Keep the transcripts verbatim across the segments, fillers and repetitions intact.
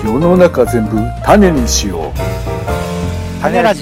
世の中全部種にしよう。 種ラジ。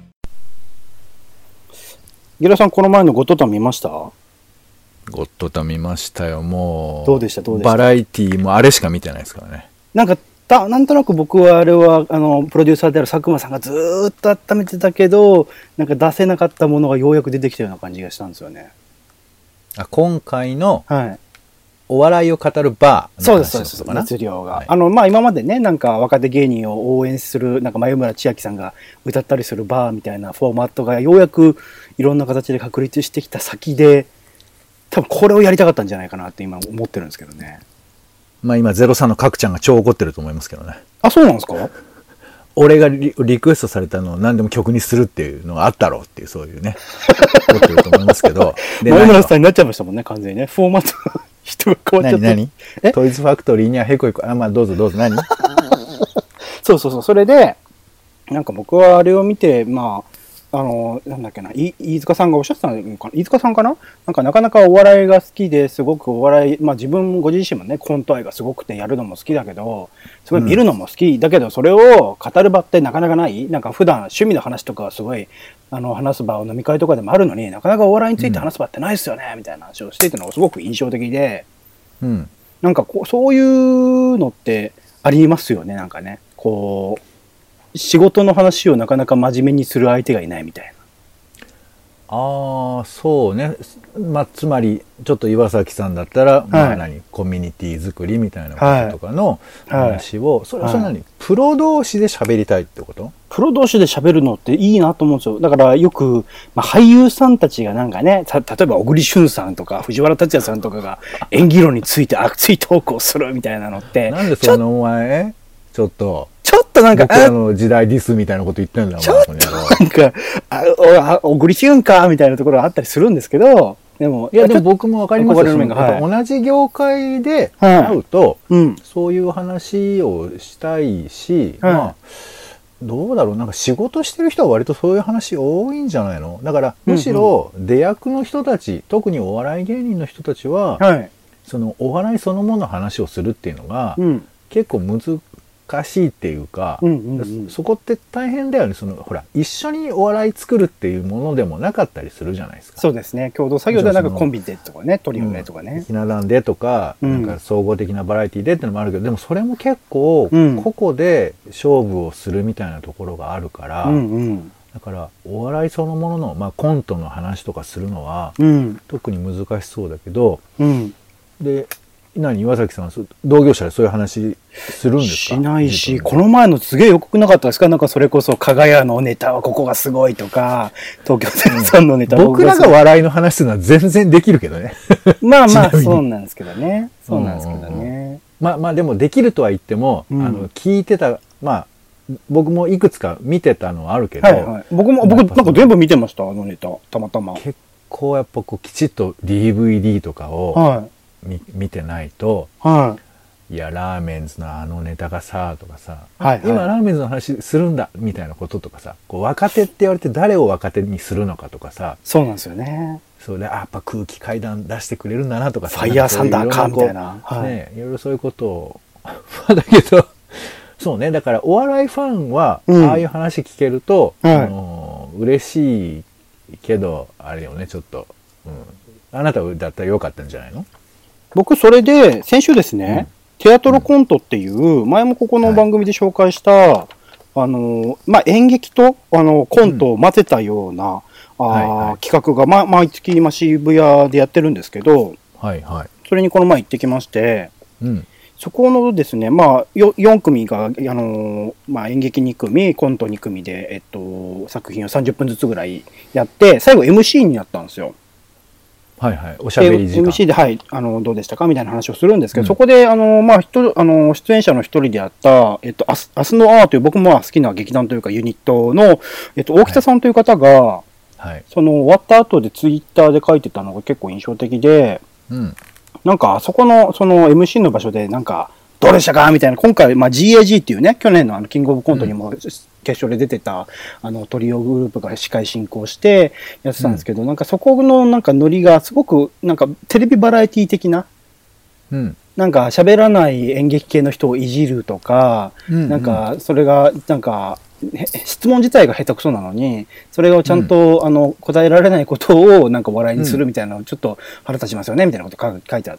ゲラさん、この前のゴッドタン見ました？ ゴッドタン見ましたよ。もうどうでしたどうでしたバラエティーもあれしか見てないですからね。 なんかたなんとなく僕はあれはあのプロデューサーである佐久間さんがずーっと温めてたけど、なんか出せなかったものがようやく出てきたような感じがしたんですよね。 あ、今回のはい。 お笑いを語るバーそうですそうです。 の話のことかな。 熱量が、 はいあのまあ今までね、なんか若手芸人を応援するなんか眉村千秋さんが歌ったりするバーみたいなフォーマットがようやくいろんな形で確立してきた先で、多分これをやりたかったんじゃないかなって今思ってるんですけどね。 まあ今ゼロさんの角ちゃんが超怒ってると思いますけどね。 あ、そうなんですか？ 俺が リ, リクエストされたのを何でも曲にするっていうのがあったろうっていう、そういうね怒ってると思いますけど。 眉村さんになっちゃいましたもんね、完全にね。フォーマット人が変わっちゃって。 何え何トイズファクトリーにはへこへこ。あ、まあどうぞどうぞ。何そうそうそう。それで、なんか僕はあれを見て、まあ、あの、なんだっけな、い飯塚さんがおっしゃってたのかな、飯塚さんかな、なんかなかなかお笑いが好きですごくお笑い、まあ自分ご自身もね、コント愛がすごくてやるのも好きだけど、すごい見るのも好き、うん、だけどそれを語る場ってなかなかない。なんか普段趣味の話とかはすごい、あの、話す場を飲み会とかでもあるのになかなかお笑いについて話す場ってないですよね、うん、みたいな話をしていたのがすごく印象的で、 うん、 なんかこう、そういうのってありますよね、なんかね。こう、仕事の話をなかなか真面目にする相手がいないみたいな。 ああ、そうね。まあ、つまり、ちょっと岩崎さんだったら、はい、まあ何、コミュニティ作りみたいなこととかの話を、はいはい、それはそれ何、はい、プロ同士で喋りたいってこと？ プロ同士で喋るのっていいなと思うんですよ。だからよく、まあ、俳優さんたちがなんかね、た例えば小栗旬さんとか藤原竜也さんとかが演技論について熱いトークをするみたいなのって。 なんでそんなお前、ちょっと。 ちょっとなんか、 僕らの時代ディスみたいなこと言ってんだよ。 ちょっとなんか、あ、小栗旬かみたいなところがあったりするんですけど、でも、 いやでも僕もわかりますよ。 はい、 同じ業界で会うと、はい、うん、そういう話をしたいし、はい、まあ、どうだろう、なんか仕事してる人は割とそういう話多いんじゃないの？だからむしろ出役の人たち、うんうん、特にお笑い芸人の人たちは、はい、そのお笑いそのものの話をするっていうのが、うん、結構難しい難しいっていうか、うんうんうん、そこって大変だよね。そのほら一緒にお笑い作るっていうものでもなかったりするじゃないですか。 そうですね。共同作業ではなんかコンビでとかね、トリオでとかね、 ひな壇でとか、うん、なんか総合的なバラエティでってのもあるけど、でもそれも結構個々で勝負をするみたいなところがあるから、うんうん、だからお笑いそのものの、まあ、コントの話とかするのは、うん、特に難しそうだけど、うん、で何岩崎さんは同業者でそういう話するんですか？ しないし、この前のすげえよくなかったですか？なんかそれこそ加賀屋のネタはここがすごいとか、東京ゼロさんのネタは、 うん、僕らが笑いの話するのは全然できるけどね。 まあまあそうなんですけどね。そうなんですけどね。うんうん、 まあまあでもできるとは言っても、うん、あの聞いてた、まあ僕もいくつか見てたのはあるけど、はいはい、 僕も僕なんか全部見てました、あのネタたまたま。 結構やっぱこうきちっと ディーブイディー とかを、はい見, 見てないと、はい、いやラーメンズのあのネタがさとかさ、はいはい、今ラーメンズの話するんだみたいなこととかさ、こう若手って言われて誰を若手にするのかとかさ、 そうなんですよね。 それであやっぱ空気階段出してくれるんだなとかさ、 ファイヤーサンダーかみたいな、 はい、ね、いろいろそういうことをだけどそうね、だからお笑いファンは、うん、ああいう話聞けると、はい、あの嬉しいけどあれよね、ちょっと、うん、あなただったらよかったんじゃないの？ 僕それで先週ですね、うん、テアトロコントっていう前もここの番組で紹介した、はい、あのまあ演劇とあのコントを混ぜたような、うん、あ、はいはい、企画が、ま、毎月今渋谷でやってるんですけど、はいはい、それにこの前行ってきまして、うん、そこのですね、まあよん組があの、まあ、演劇に組コントに組で、えっと、作品をさんじゅっぷんずつぐらいやって最後 エムシー になったんですよ。 はいはい、おしゃべり時間エムシー で、はい、あのどうでしたかみたいな話をするんですけど、うん、そこであの、まあ、人あの出演者の一人であった、えっと、明日のアーという僕も好きな劇団というかユニットの、えっと、大北さんという方が、はいはい、その終わった後でツイッターで書いてたのが結構印象的で、うん、なんかあそこのその エムシー の場所でなんかどうでしたかみたいな、今回、まあ、ジーエージー っていうね、去年のあのキングオブコントにも、うん決勝で出てたあのトリオグループが司会進行してやってたんですけど、うん、なんかそこのなんかノリがすごくなんかテレビバラエティ的な、うん、 なんか喋らない演劇系の人をいじるとか、うんうん、なんかそれがなんか質問自体が下手くそなのにそれをちゃんと、うん、あの答えられないことをなんか笑いにするみたいなのをちょっと腹立ちますよねみたいなこと書いてあって、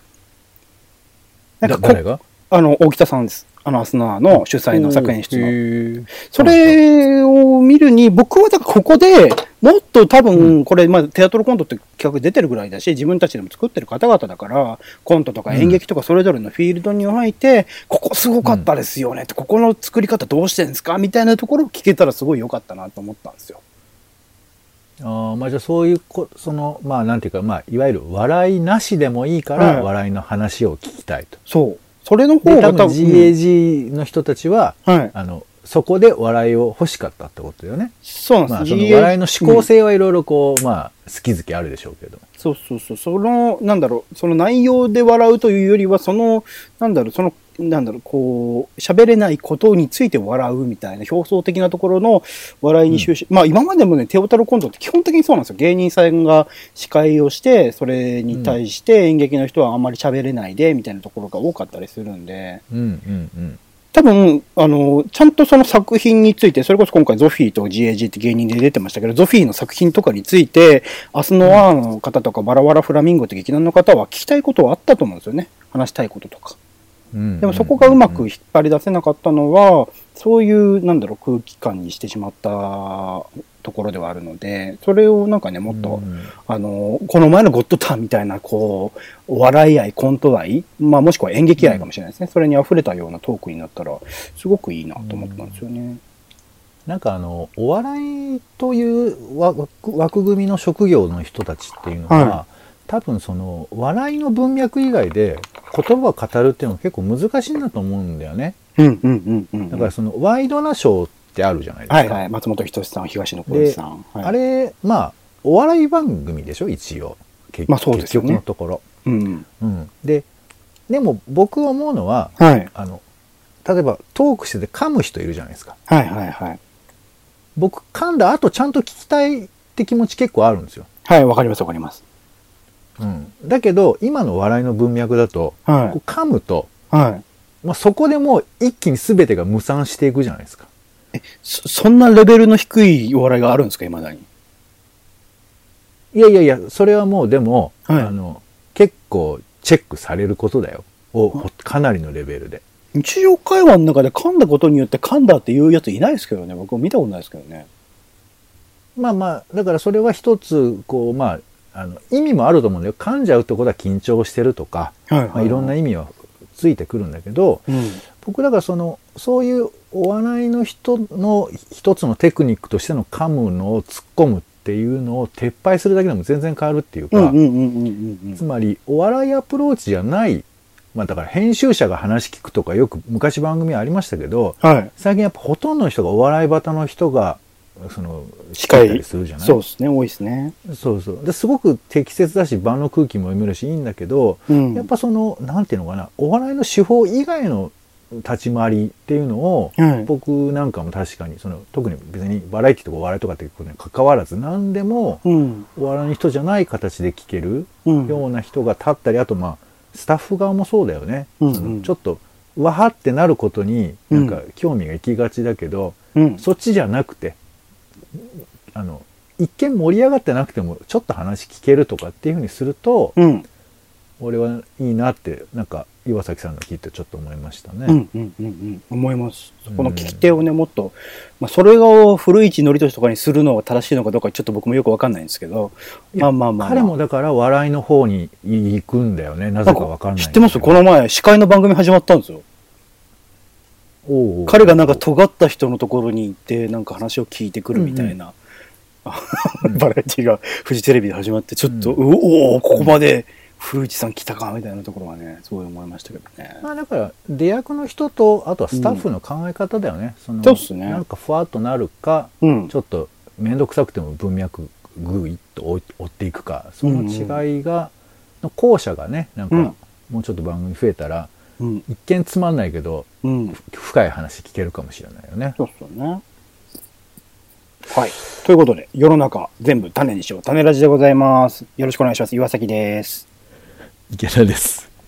なんか誰があの大北さんです。あのアスナーの主催の作演出のそれを見るに僕はだからここでもっと多分これまあテアトルコントって企画出てるぐらいだし自分たちでも作ってる方々だからコントとか演劇とかそれぞれのフィールドにおいてここすごかったですよねってここの作り方どうしてるんですかみたいなところを聞けたらすごい良かったなと思ったんですよ。 あまあじゃあそういうこそのまあなんていうかまあいわゆる笑いなしでもいいから笑いの話を聞きたいと。 そうそれの方が多分 ジーエージー の人たちは、うんはい、あのそこで笑いを欲しかったってことだよね。 そうなんです。 まあ、その笑いの思考性はいろいろこう、うん、まあ好き好きあるでしょうけど。 そうそうそう。そのなんだろうその内容で笑うというよりはそのなんだろうそのなんだろうこう喋れないことについて笑うみたいな表層的なところの笑いに終始、うん、まあ今までもねテオタルコントって基本的にそうなんですよ。芸人さんが司会をしてそれに対して演劇の人はあんまり喋れないでみたいなところが多かったりするんで、 うんうんうん、 多分あのちゃんとその作品についてそれこそ今回ゾフィーと ジーエージー って芸人で出てましたけどゾフィーの作品とかについてアスノアの方とかバラバラフラミンゴって劇団の方は聞きたいことはあったと思うんですよね。話したいこととか。でもそこがうまく引っ張り出せなかったのはそういうなんだろう空気感にしてしまったところではあるのでそれをなんかねもっと、うん、あのこの前のゴッドタンみたいなこうお笑い愛コント愛、まあ、もしくは演劇愛かもしれないですね、うん、それに溢れたようなトークになったらすごくいいなと思ったんですよね、うん、 なんかあのお笑いという枠、枠組みの職業の人たちっていうのは、はい多分その笑いの文脈以外で言葉を語るっていうのは結構難しいんだと思うんだよね。 うんうんうんうん、 だからそのワイドナショーってあるじゃないですか。 はいはい。松本人志さん、東野幸治さん、はい。 あれまあお笑い番組でしょ一応。 まあそうですよね。 結局のところ。 うんうん。ででも僕思うのは、 はい、 あの例えばトークしてて噛む人いるじゃないですか。 はいはいはい。 僕噛んだ後ちゃんと聞きたいって気持ち結構あるんですよ。 はいわかりますわかります。 うん、だけど今の笑いの文脈だと、はい、こう噛むと、 はいまあ、そこでもう一気に全てが無産していくじゃないですか。 え そ, そんなレベルの低いお笑いがあるんですか未だに。 いやいやいやそれはもうでも、 はい、 あの結構チェックされることだよおかなりのレベルで。 日常会話の中で噛んだことによって噛んだっていうやついないですけどね。僕も見たことないですけどね。 まあまあだからそれは一つこうまああの意味もあると思うんだよ。噛んじゃうってことは緊張してるとか、はいはいはいまあ、いろんな意味はついてくるんだけど、 うん、 僕だからそのそういうお笑いの人の一つのテクニックとしての噛むのを突っ込むっていうのを撤廃するだけでも全然変わるっていうかつまりお笑いアプローチじゃない、まあ、だから編集者が話聞くとかよく昔番組ありましたけど、 はい、 最近やっぱほとんどの人がお笑いバタの人がその仕掛けたりするじゃない。 そうですね多いですね。 そうそうですごく適切だし場の空気も読めるしいいんだけど、 うん、 やっぱそのなんていうのかなお笑いの手法以外の立ち回りっていうのを、 はい、 僕なんかも確かにその特に別にバラエティとかお笑いとかっていうことに関わらず何でも、 うん、 お笑いの人じゃない形で聞けるような人が立ったり、あとまあスタッフ側もそうだよね、 うんうん、 ちょっとわはってなることになんか興味がいきがちだけど、 うん、 そっちじゃなくてあの一見盛り上がってなくてもちょっと話聞けるとかっていうふうにすると、 うん、 俺はいいなってなんか岩崎さんの聞いてちょっと思いましたね。 うんうんうんうん、思います。この聞き手をねもっと、まあ、それを古市憲寿とかにするのが正しいのかどうかちょっと僕もよくわかんないんですけど、まあまあまあ、まあ、 彼もだから笑いの方に行くんだよね。なぜかわかんない。 知ってます？この前司会の番組始まったんですよ。 おうおう彼がなんか尖った人のところに行ってなんか話を聞いてくるみたいな、うんうん、バラエティがフジテレビで始まってちょっと、うん、おおここまで古市さん来たかみたいなところはねすごい思いましたけどね。 まあだから出役の人とあとはスタッフの考え方だよね、うん、そのそうっすね。 なんかふわっとなるか、うん、ちょっと面倒くさくても文脈ぐいっと追っていくかその違いが、うん、の後者がねなんかもうちょっと番組増えたら、うん、一見つまんないけど、うん、深い話聞けるかもしれないよね。 そうっすよね。はい。ということで世の中全部種にしよう種ラジでございます。よろしくお願いします。岩崎です。 池田です。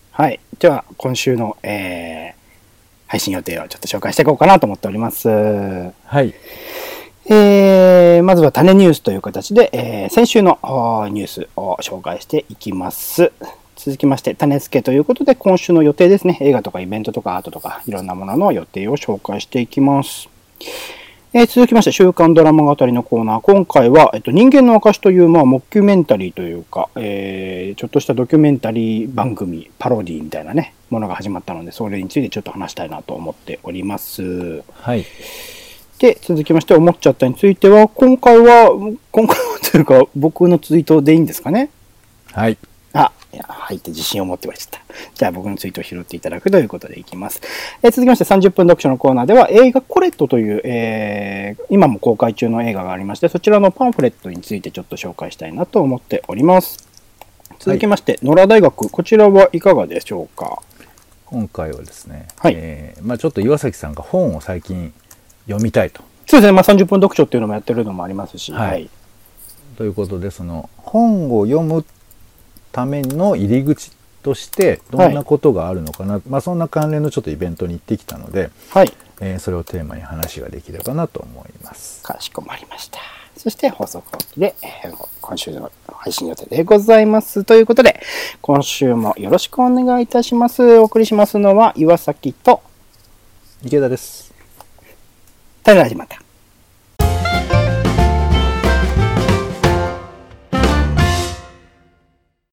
はい。では、今週の、えー、配信予定をちょっと紹介していこうかなと思っております。 はい。 えー、まずは種ニュースという形で、えー、先週のニュースを紹介していきます。続きまして、種付けということで、今週の予定ですね。映画とかイベントとかアートとか、いろんなものの予定を紹介していきます。えー、続きまして、週刊ドラマ語りのコーナー。今回は、えっと、人間の証という、まあ、モキュメンタリーというか、えー、ちょっとしたドキュメンタリー番組、パロディみたいなね、ものが始まったので、それについてちょっと話したいなと思っております。 はい。 で、続きまして、思っちゃったについては、今回は、今回はというか、僕のツイートでいいんですかね？ はい。 あ、いや、はいって自信を持ってました。じゃあ僕のツイートを拾っていただくということでいきます。えー、続きましてさんじゅっぷん読書のコーナーでは映画コレットという、えー、今も公開中の映画がありまして、そちらのパンフレットについてちょっと紹介したいなと思っております。続きまして、はい、野良大学、こちらはいかがでしょうか？ 今回はですね、 はい、 えー、まあちょっと岩崎さんが本を最近読みたいと。 そうですね、まあさんじゅっぷん読書っていうのもやってるのもありますし。 はい。はい、ということで、その本を読むための入り口としてどんなことがあるのかな、はい、まあそんな関連のちょっとイベントに行ってきたので、 はい、 えー、それをテーマに話ができればなと思います。 かしこまりました。そして放送後期で、えー、今週の配信予定でございますということで、今週もよろしくお願いいたします。お送りしますのは岩崎と池田です。 ただ始まった。